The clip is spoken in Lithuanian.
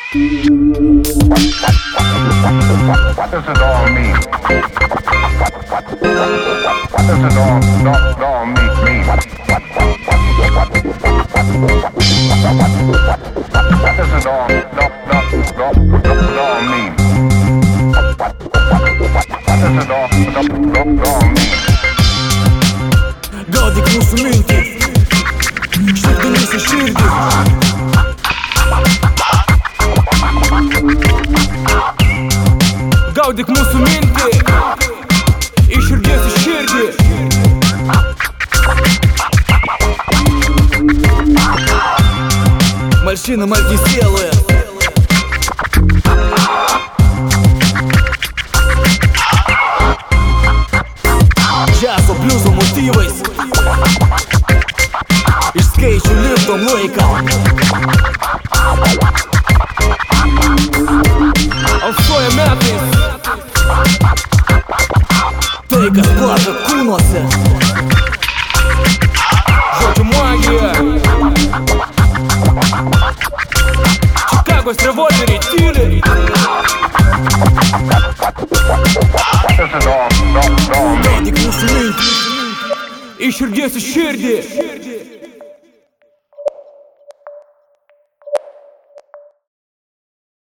What does it all mean? What does it all mean? What does it all mean? What does it all mean? Gaudyk mūsų mintį, širdimis į širdį. Gaudyk mūsų mintį, iš širdies į širdį. Malšinam alkį sieloje. Džiazo bliuzo motyvais, iš skaičių lipdom laiką. Alsuoja metais, tai kas plaka kūnuose. Žodžių magija, Čikagos revolveriai tyliai. Gaudyk mūsų mintį, iš širdies į širdį.